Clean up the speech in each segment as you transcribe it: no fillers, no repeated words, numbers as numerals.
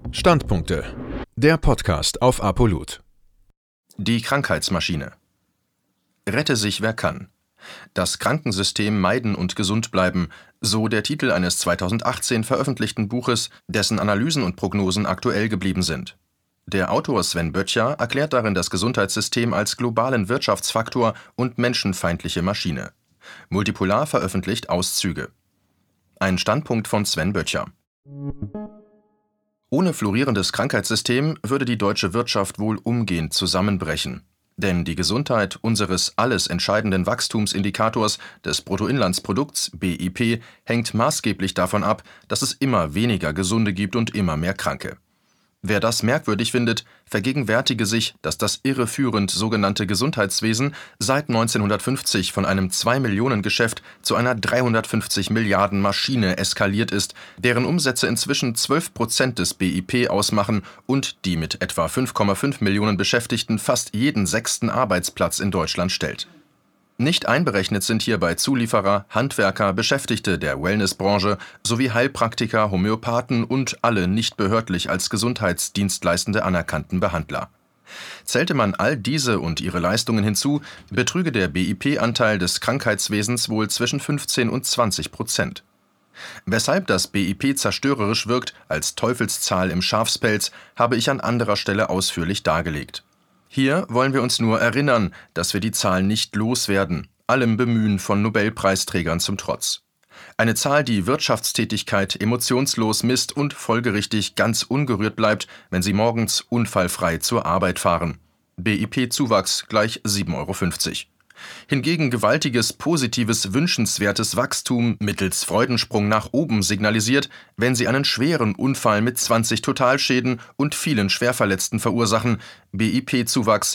Standpunkte. Der Podcast auf ApoLoot. Die Krankheitsmaschine. Rette sich, wer kann. Das Krankensystem meiden und gesund bleiben, so der Titel eines 2018 veröffentlichten Buches, dessen Analysen und Prognosen aktuell geblieben sind. Der Autor Sven Böttcher erklärt darin das Gesundheitssystem als globalen Wirtschaftsfaktor und menschenfeindliche Maschine. Multipolar veröffentlicht Auszüge. Ein Standpunkt von Sven Böttcher. Ohne florierendes Krankheitssystem würde die deutsche Wirtschaft wohl umgehend zusammenbrechen. Denn die Gesundheit unseres alles entscheidenden Wachstumsindikators des Bruttoinlandsprodukts BIP hängt maßgeblich davon ab, dass es immer weniger Gesunde gibt und immer mehr Kranke. Wer das merkwürdig findet, vergegenwärtige sich, dass das irreführend sogenannte Gesundheitswesen seit 1950 von einem 2-Millionen-Geschäft zu einer 350 Milliarden Maschine eskaliert ist, deren Umsätze inzwischen 12% des BIP ausmachen und die mit etwa 5,5 Millionen Beschäftigten fast jeden 6. Arbeitsplatz in Deutschland stellt. Nicht einberechnet sind hierbei Zulieferer, Handwerker, Beschäftigte der Wellnessbranche sowie Heilpraktiker, Homöopathen und alle nicht behördlich als Gesundheitsdienstleistende anerkannten Behandler. Zählte man all diese und ihre Leistungen hinzu, betrüge der BIP-Anteil des Krankheitswesens wohl zwischen 15 und 20%. Weshalb das BIP zerstörerisch wirkt, als Teufelszahl im Schafspelz, habe ich an anderer Stelle ausführlich dargelegt. Hier wollen wir uns nur erinnern, dass wir die Zahl nicht loswerden, allem Bemühen von Nobelpreisträgern zum Trotz. Eine Zahl, die Wirtschaftstätigkeit emotionslos misst und folgerichtig ganz ungerührt bleibt, wenn sie morgens unfallfrei zur Arbeit fahren. BIP-Zuwachs gleich 7,50 €. Hingegen gewaltiges, positives, wünschenswertes Wachstum mittels Freudensprung nach oben signalisiert, wenn sie einen schweren Unfall mit 20 Totalschäden und vielen Schwerverletzten verursachen, BIP-Zuwachs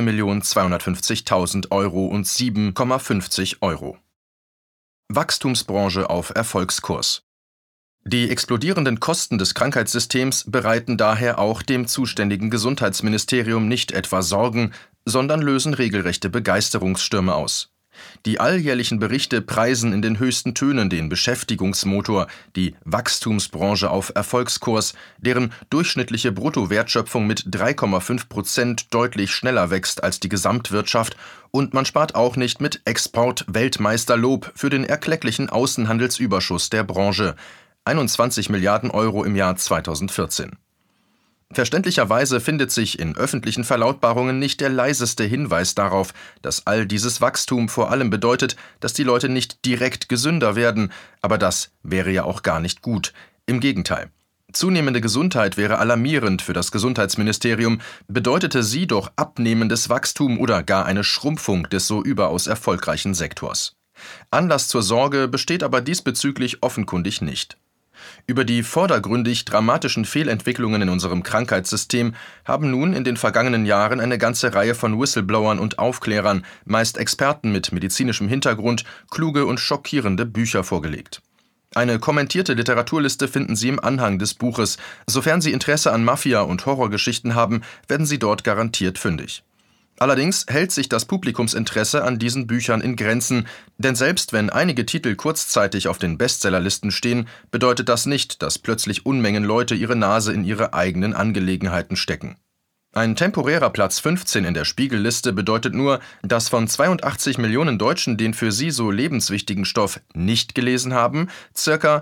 1.250.000 € und 7,50 €. Wachstumsbranche auf Erfolgskurs. Die explodierenden Kosten des Krankheitssystems bereiten daher auch dem zuständigen Gesundheitsministerium nicht etwa Sorgen, sondern lösen regelrechte Begeisterungsstürme aus. Die alljährlichen Berichte preisen in den höchsten Tönen den Beschäftigungsmotor, die Wachstumsbranche auf Erfolgskurs, deren durchschnittliche Bruttowertschöpfung mit 3,5% deutlich schneller wächst als die Gesamtwirtschaft, und man spart auch nicht mit Export-Weltmeisterlob für den erklecklichen Außenhandelsüberschuss der Branche. 21 Milliarden € im Jahr 2014. Verständlicherweise findet sich in öffentlichen Verlautbarungen nicht der leiseste Hinweis darauf, dass all dieses Wachstum vor allem bedeutet, dass die Leute nicht direkt gesünder werden, aber das wäre ja auch gar nicht gut. Im Gegenteil. Zunehmende Gesundheit wäre alarmierend für das Gesundheitsministerium, bedeutete sie doch abnehmendes Wachstum oder gar eine Schrumpfung des so überaus erfolgreichen Sektors. Anlass zur Sorge besteht aber diesbezüglich offenkundig nicht. Über die vordergründig dramatischen Fehlentwicklungen in unserem Krankheitssystem haben nun in den vergangenen Jahren eine ganze Reihe von Whistleblowern und Aufklärern, meist Experten mit medizinischem Hintergrund, kluge und schockierende Bücher vorgelegt. Eine kommentierte Literaturliste finden Sie im Anhang des Buches. Sofern Sie Interesse an Mafia- und Horrorgeschichten haben, werden Sie dort garantiert fündig. Allerdings hält sich das Publikumsinteresse an diesen Büchern in Grenzen, denn selbst wenn einige Titel kurzzeitig auf den Bestsellerlisten stehen, bedeutet das nicht, dass plötzlich Unmengen Leute ihre Nase in ihre eigenen Angelegenheiten stecken. Ein temporärer Platz 15 in der Spiegelliste bedeutet nur, dass von 82 Millionen Deutschen den für sie so lebenswichtigen Stoff nicht gelesen haben, ca.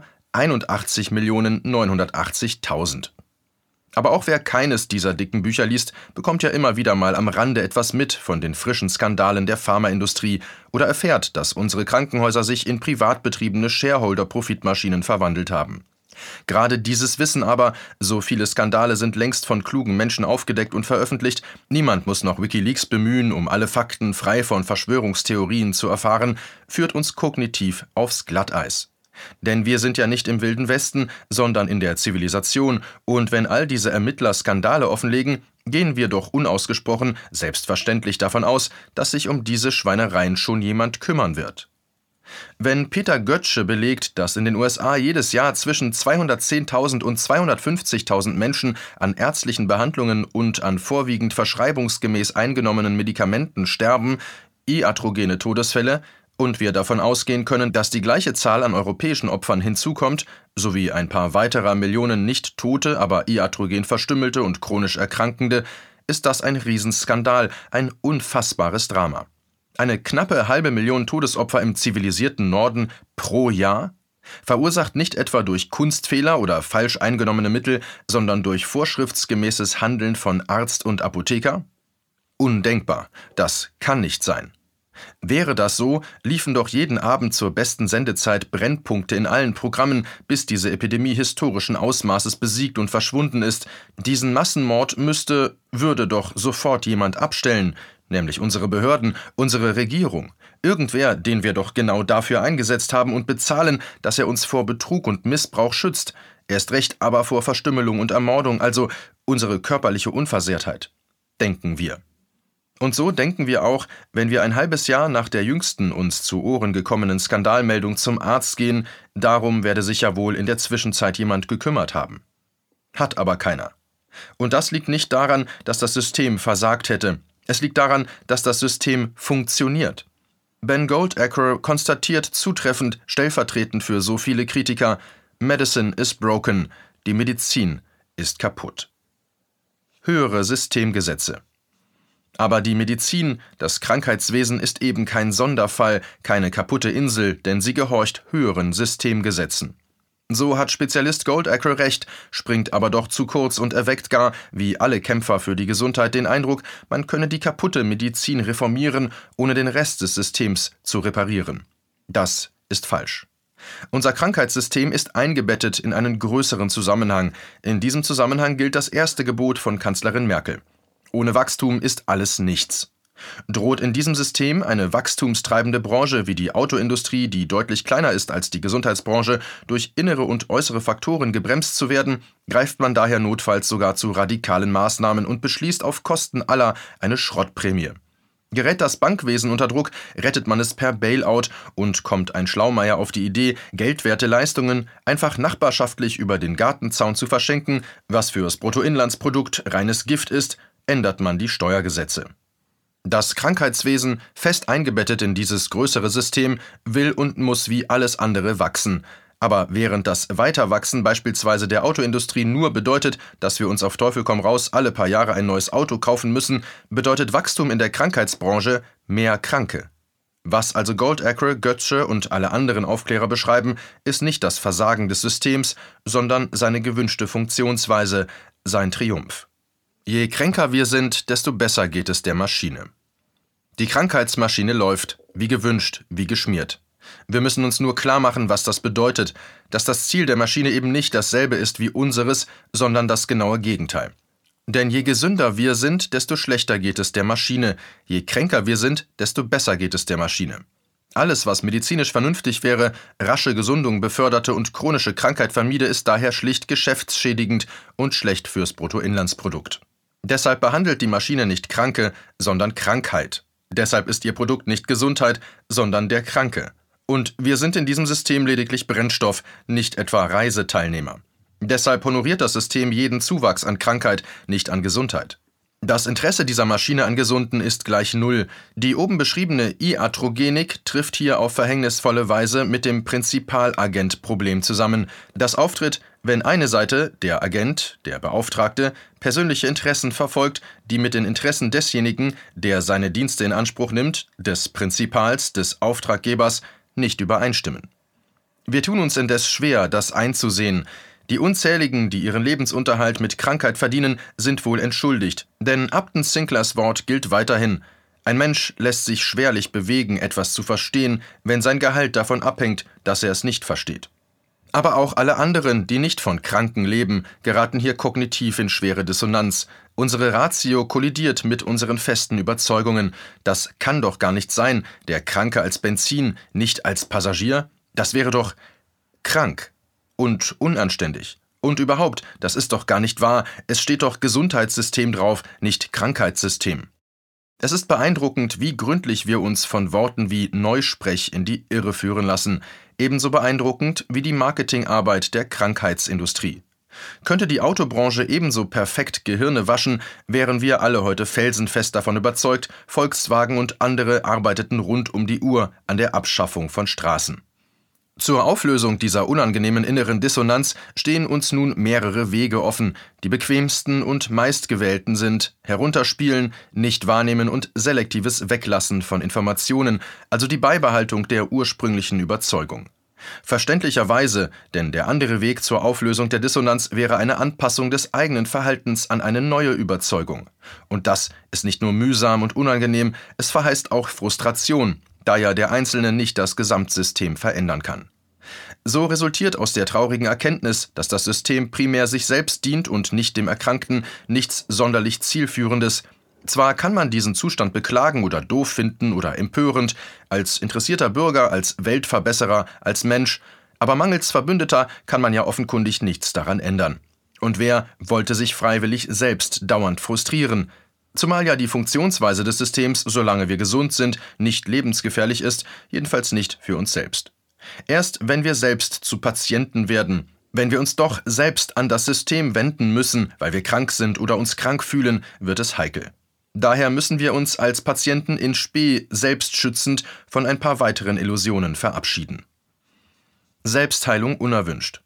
81.980.000. Aber auch wer keines dieser dicken Bücher liest, bekommt ja immer wieder mal am Rande etwas mit von den frischen Skandalen der Pharmaindustrie oder erfährt, dass unsere Krankenhäuser sich in privat betriebene Shareholder-Profitmaschinen verwandelt haben. Gerade dieses Wissen aber, so viele Skandale sind längst von klugen Menschen aufgedeckt und veröffentlicht, niemand muss noch WikiLeaks bemühen, um alle Fakten frei von Verschwörungstheorien zu erfahren, führt uns kognitiv aufs Glatteis. Denn wir sind ja nicht im Wilden Westen, sondern in der Zivilisation, und wenn all diese Ermittler Skandale offenlegen, gehen wir doch unausgesprochen selbstverständlich davon aus, dass sich um diese Schweinereien schon jemand kümmern wird. Wenn Peter Götzsche belegt, dass in den USA jedes Jahr zwischen 210.000 und 250.000 Menschen an ärztlichen Behandlungen und an vorwiegend verschreibungsgemäß eingenommenen Medikamenten sterben, iatrogene Todesfälle, und wir davon ausgehen können, dass die gleiche Zahl an europäischen Opfern hinzukommt, sowie ein paar weiterer Millionen nicht tote, aber iatrogen verstümmelte und chronisch Erkrankende, ist das ein Riesenskandal, ein unfassbares Drama. Eine knappe halbe Million Todesopfer im zivilisierten Norden pro Jahr? Verursacht nicht etwa durch Kunstfehler oder falsch eingenommene Mittel, sondern durch vorschriftsgemäßes Handeln von Arzt und Apotheker? Undenkbar, das kann nicht sein. Wäre das so, liefen doch jeden Abend zur besten Sendezeit Brennpunkte in allen Programmen, bis diese Epidemie historischen Ausmaßes besiegt und verschwunden ist. Diesen Massenmord würde doch sofort jemand abstellen, nämlich unsere Behörden, unsere Regierung. Irgendwer, den wir doch genau dafür eingesetzt haben und bezahlen, dass er uns vor Betrug und Missbrauch schützt. Erst recht aber vor Verstümmelung und Ermordung, also unsere körperliche Unversehrtheit. Denken wir. Und so denken wir auch, wenn wir ein halbes Jahr nach der jüngsten uns zu Ohren gekommenen Skandalmeldung zum Arzt gehen, darum werde sich ja wohl in der Zwischenzeit jemand gekümmert haben. Hat aber keiner. Und das liegt nicht daran, dass das System versagt hätte. Es liegt daran, dass das System funktioniert. Ben Goldacre konstatiert zutreffend, stellvertretend für so viele Kritiker, Medicine is broken, die Medizin ist kaputt. Höhere Systemgesetze. Aber die Medizin, das Krankheitswesen ist eben kein Sonderfall, keine kaputte Insel, denn sie gehorcht höheren Systemgesetzen. So hat Spezialist Goldacre recht, springt aber doch zu kurz und erweckt gar, wie alle Kämpfer für die Gesundheit, den Eindruck, man könne die kaputte Medizin reformieren, ohne den Rest des Systems zu reparieren. Das ist falsch. Unser Krankheitssystem ist eingebettet in einen größeren Zusammenhang. In diesem Zusammenhang gilt das erste Gebot von Kanzlerin Merkel. Ohne Wachstum ist alles nichts. Droht in diesem System eine wachstumstreibende Branche wie die Autoindustrie, die deutlich kleiner ist als die Gesundheitsbranche, durch innere und äußere Faktoren gebremst zu werden, greift man daher notfalls sogar zu radikalen Maßnahmen und beschließt auf Kosten aller eine Schrottprämie. Gerät das Bankwesen unter Druck, rettet man es per Bailout und kommt ein Schlaumeier auf die Idee, geldwerte Leistungen einfach nachbarschaftlich über den Gartenzaun zu verschenken, was fürs Bruttoinlandsprodukt reines Gift ist, ändert man die Steuergesetze. Das Krankheitswesen, fest eingebettet in dieses größere System, will und muss wie alles andere wachsen. Aber während das Weiterwachsen beispielsweise der Autoindustrie nur bedeutet, dass wir uns auf Teufel komm raus alle paar Jahre ein neues Auto kaufen müssen, bedeutet Wachstum in der Krankheitsbranche mehr Kranke. Was also Goldacre, Götzsche und alle anderen Aufklärer beschreiben, ist nicht das Versagen des Systems, sondern seine gewünschte Funktionsweise, sein Triumph. Je kränker wir sind, desto besser geht es der Maschine. Die Krankheitsmaschine läuft, wie gewünscht, wie geschmiert. Wir müssen uns nur klar machen, was das bedeutet, dass das Ziel der Maschine eben nicht dasselbe ist wie unseres, sondern das genaue Gegenteil. Denn je gesünder wir sind, desto schlechter geht es der Maschine, je kränker wir sind, desto besser geht es der Maschine. Alles, was medizinisch vernünftig wäre, rasche Gesundung beförderte und chronische Krankheit vermiede, ist daher schlicht geschäftsschädigend und schlecht fürs Bruttoinlandsprodukt. Deshalb behandelt die Maschine nicht Kranke, sondern Krankheit. Deshalb ist ihr Produkt nicht Gesundheit, sondern der Kranke. Und wir sind in diesem System lediglich Brennstoff, nicht etwa Reiseteilnehmer. Deshalb honoriert das System jeden Zuwachs an Krankheit, nicht an Gesundheit. Das Interesse dieser Maschine an Gesunden ist gleich null. Die oben beschriebene Iatrogenik trifft hier auf verhängnisvolle Weise mit dem Prinzipalagent-Problem zusammen, das auftritt, wenn eine Seite, der Agent, der Beauftragte, persönliche Interessen verfolgt, die mit den Interessen desjenigen, der seine Dienste in Anspruch nimmt, des Prinzipals, des Auftraggebers, nicht übereinstimmen. Wir tun uns indes schwer, das einzusehen. Die Unzähligen, die ihren Lebensunterhalt mit Krankheit verdienen, sind wohl entschuldigt, denn Upton Sinclairs Wort gilt weiterhin. Ein Mensch lässt sich schwerlich bewegen, etwas zu verstehen, wenn sein Gehalt davon abhängt, dass er es nicht versteht. Aber auch alle anderen, die nicht von Kranken leben, geraten hier kognitiv in schwere Dissonanz. Unsere Ratio kollidiert mit unseren festen Überzeugungen. Das kann doch gar nicht sein, der Kranke als Benzin, nicht als Passagier. Das wäre doch krank. Und unanständig. Und überhaupt, das ist doch gar nicht wahr, es steht doch Gesundheitssystem drauf, nicht Krankheitssystem. Es ist beeindruckend, wie gründlich wir uns von Worten wie Neusprech in die Irre führen lassen, ebenso beeindruckend wie die Marketingarbeit der Krankheitsindustrie. Könnte die Autobranche ebenso perfekt Gehirne waschen, wären wir alle heute felsenfest davon überzeugt, Volkswagen und andere arbeiteten rund um die Uhr an der Abschaffung von Straßen. Zur Auflösung dieser unangenehmen inneren Dissonanz stehen uns nun mehrere Wege offen. Die bequemsten und meistgewählten sind Herunterspielen, Nicht-Wahrnehmen und selektives Weglassen von Informationen, also die Beibehaltung der ursprünglichen Überzeugung. Verständlicherweise, denn der andere Weg zur Auflösung der Dissonanz wäre eine Anpassung des eigenen Verhaltens an eine neue Überzeugung. Und das ist nicht nur mühsam und unangenehm, es verheißt auch Frustration, da ja der Einzelne nicht das Gesamtsystem verändern kann. So resultiert aus der traurigen Erkenntnis, dass das System primär sich selbst dient und nicht dem Erkrankten, nichts sonderlich Zielführendes. Zwar kann man diesen Zustand beklagen oder doof finden oder empörend, als interessierter Bürger, als Weltverbesserer, als Mensch, aber mangels Verbündeter kann man ja offenkundig nichts daran ändern. Und wer wollte sich freiwillig selbst dauernd frustrieren? Zumal ja die Funktionsweise des Systems, solange wir gesund sind, nicht lebensgefährlich ist, jedenfalls nicht für uns selbst. Erst wenn wir selbst zu Patienten werden, wenn wir uns doch selbst an das System wenden müssen, weil wir krank sind oder uns krank fühlen, wird es heikel. Daher müssen wir uns als Patienten in spe selbstschützend von ein paar weiteren Illusionen verabschieden. Selbstheilung unerwünscht.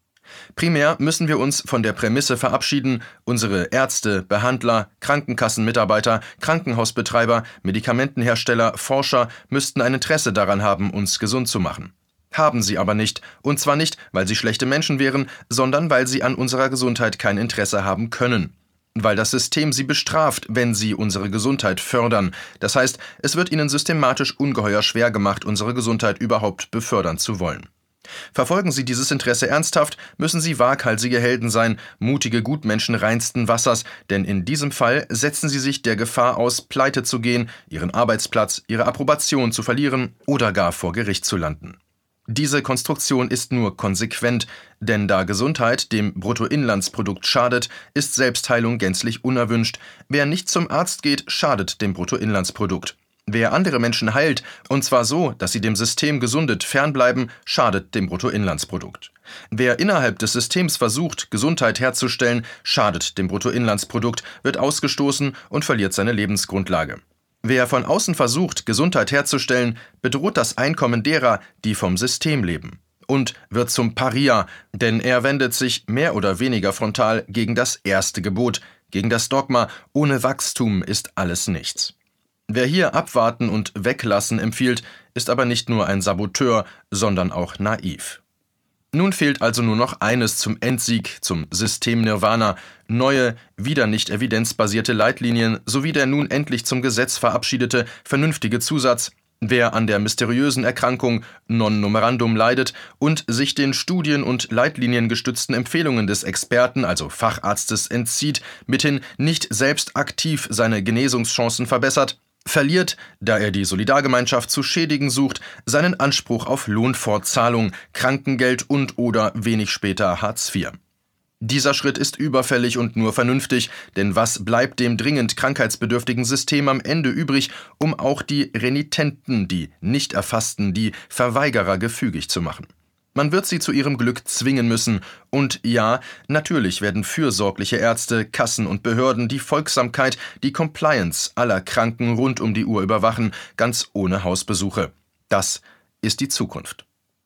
Primär müssen wir uns von der Prämisse verabschieden, unsere Ärzte, Behandler, Krankenkassenmitarbeiter, Krankenhausbetreiber, Medikamentenhersteller, Forscher müssten ein Interesse daran haben, uns gesund zu machen. Haben sie aber nicht, und zwar nicht, weil sie schlechte Menschen wären, sondern weil sie an unserer Gesundheit kein Interesse haben können. Weil das System sie bestraft, wenn sie unsere Gesundheit fördern. Das heißt, es wird ihnen systematisch ungeheuer schwer gemacht, unsere Gesundheit überhaupt befördern zu wollen. Verfolgen Sie dieses Interesse ernsthaft, müssen Sie waghalsige Helden sein, mutige Gutmenschen reinsten Wassers, denn in diesem Fall setzen Sie sich der Gefahr aus, pleite zu gehen, Ihren Arbeitsplatz, Ihre Approbation zu verlieren oder gar vor Gericht zu landen. Diese Konstruktion ist nur konsequent, denn da Gesundheit dem Bruttoinlandsprodukt schadet, ist Selbstheilung gänzlich unerwünscht. Wer nicht zum Arzt geht, schadet dem Bruttoinlandsprodukt. Wer andere Menschen heilt, und zwar so, dass sie dem System gesundet fernbleiben, schadet dem Bruttoinlandsprodukt. Wer innerhalb des Systems versucht, Gesundheit herzustellen, schadet dem Bruttoinlandsprodukt, wird ausgestoßen und verliert seine Lebensgrundlage. Wer von außen versucht, Gesundheit herzustellen, bedroht das Einkommen derer, die vom System leben. Und wird zum Paria, denn er wendet sich mehr oder weniger frontal gegen das erste Gebot, gegen das Dogma, ohne Wachstum ist alles nichts. Wer hier abwarten und weglassen empfiehlt, ist aber nicht nur ein Saboteur, sondern auch naiv. Nun fehlt also nur noch eines zum Endsieg, zum System-Nirvana: neue, wieder nicht evidenzbasierte Leitlinien sowie der nun endlich zum Gesetz verabschiedete, vernünftige Zusatz: Wer an der mysteriösen Erkrankung non numerandum leidet und sich den Studien- und Leitlinien gestützten Empfehlungen des Experten, also Facharztes, entzieht, mithin nicht selbst aktiv seine Genesungschancen verbessert, verliert, da er die Solidargemeinschaft zu schädigen sucht, seinen Anspruch auf Lohnfortzahlung, Krankengeld und/oder wenig später Hartz IV. Dieser Schritt ist überfällig und nur vernünftig, denn was bleibt dem dringend krankheitsbedürftigen System am Ende übrig, um auch die Renitenten, die Nicht-Erfassten, die Verweigerer gefügig zu machen? Man wird sie zu ihrem Glück zwingen müssen. Und ja, natürlich werden fürsorgliche Ärzte, Kassen und Behörden die Folgsamkeit, die Compliance aller Kranken rund um die Uhr überwachen, ganz ohne Hausbesuche. Das ist die Zukunft.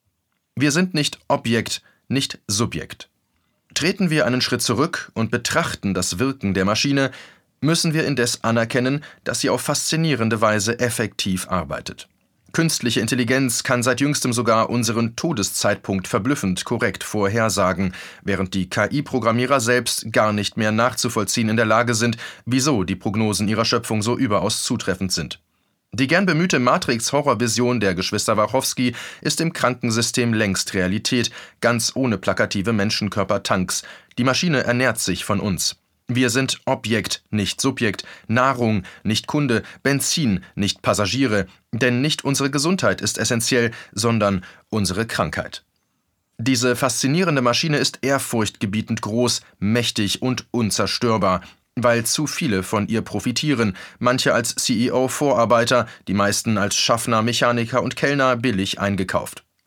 Wir sind nicht Objekt, nicht Subjekt. Treten wir einen Schritt zurück und betrachten das Wirken der Maschine, müssen wir indes anerkennen, dass sie auf faszinierende Weise effektiv arbeitet. Künstliche Intelligenz kann seit jüngstem sogar unseren Todeszeitpunkt verblüffend korrekt vorhersagen, während die KI-Programmierer selbst gar nicht mehr nachzuvollziehen in der Lage sind, wieso die Prognosen ihrer Schöpfung so überaus zutreffend sind. Die gern bemühte Matrix-Horrorvision der Geschwister Wachowski ist im Krankensystem längst Realität, ganz ohne plakative Menschenkörper-Tanks. Die Maschine ernährt sich von uns. Wir sind Objekt, nicht Subjekt, Nahrung, nicht Kunde, Benzin, nicht Passagiere, denn nicht unsere Gesundheit ist essentiell, sondern unsere Krankheit. Diese faszinierende Maschine ist ehrfurchtgebietend groß, mächtig und unzerstörbar, weil zu viele von ihr profitieren, manche als CEO-Vorarbeiter, die meisten als Schaffner, Mechaniker und Kellner billig eingekauft.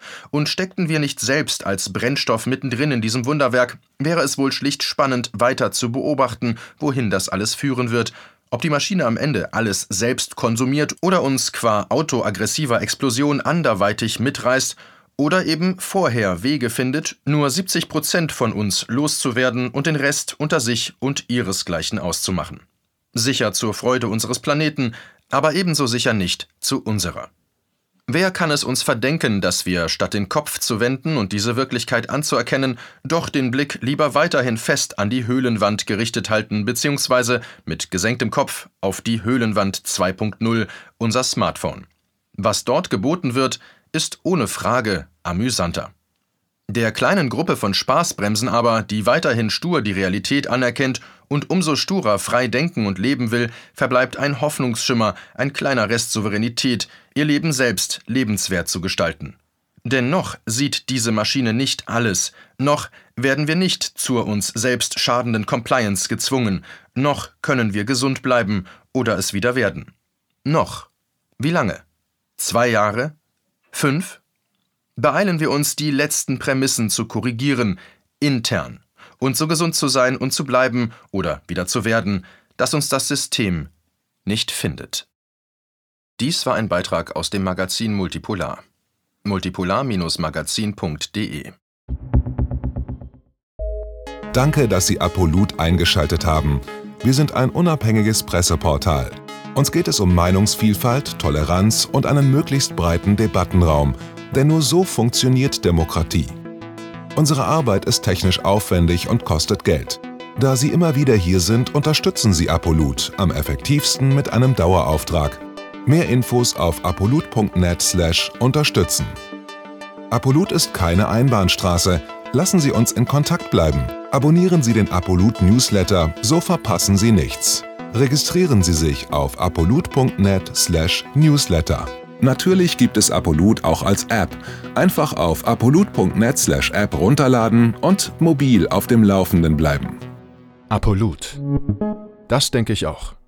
Und steckten wir nicht selbst als Brennstoff mittendrin in diesem Wunderwerk, wäre es wohl schlicht spannend, weiter zu beobachten, wohin das alles führen wird, ob die Maschine am Ende alles selbst konsumiert oder uns qua autoaggressiver Explosion anderweitig mitreißt oder eben vorher Wege findet, nur 70% von uns loszuwerden und den Rest unter sich und ihresgleichen auszumachen. Sicher zur Freude unseres Planeten, aber ebenso sicher nicht zu unserer. Wer kann es uns verdenken, dass wir, statt den Kopf zu wenden und diese Wirklichkeit anzuerkennen, doch den Blick lieber weiterhin fest an die Höhlenwand gerichtet halten bzw. mit gesenktem Kopf auf die Höhlenwand 2.0, unser Smartphone. Was dort geboten wird, ist ohne Frage amüsanter. Der kleinen Gruppe von Spaßbremsen aber, die weiterhin stur die Realität anerkennt und umso sturer frei denken und leben will, verbleibt ein Hoffnungsschimmer, ein kleiner Rest Souveränität, ihr Leben selbst lebenswert zu gestalten. Denn noch sieht diese Maschine nicht alles, noch werden wir nicht zur uns selbst schadenden Compliance gezwungen, noch können wir gesund bleiben oder es wieder werden. Noch. Wie lange? 2 Jahre? 5? Beeilen wir uns, die letzten Prämissen zu korrigieren, intern, und so gesund zu sein und zu bleiben oder wieder zu werden, dass uns das System nicht findet. Dies war ein Beitrag aus dem Magazin Multipolar. multipolar-magazin.de. Danke, dass Sie Apolut eingeschaltet haben. Wir sind ein unabhängiges Presseportal. Uns geht es um Meinungsvielfalt, Toleranz und einen möglichst breiten Debattenraum, denn nur so funktioniert Demokratie. Unsere Arbeit ist technisch aufwendig und kostet Geld. Da Sie immer wieder hier sind, unterstützen Sie Apolut am effektivsten mit einem Dauerauftrag. Mehr Infos auf apolut.net/unterstützen. Apolut ist keine Einbahnstraße. Lassen Sie uns in Kontakt bleiben. Abonnieren Sie den Apolut Newsletter, so verpassen Sie nichts. Registrieren Sie sich auf apolut.net/newsletter. Natürlich gibt es Apolut auch als App. Einfach auf apolut.net/app runterladen und mobil auf dem Laufenden bleiben. Apolut. Das denke ich auch.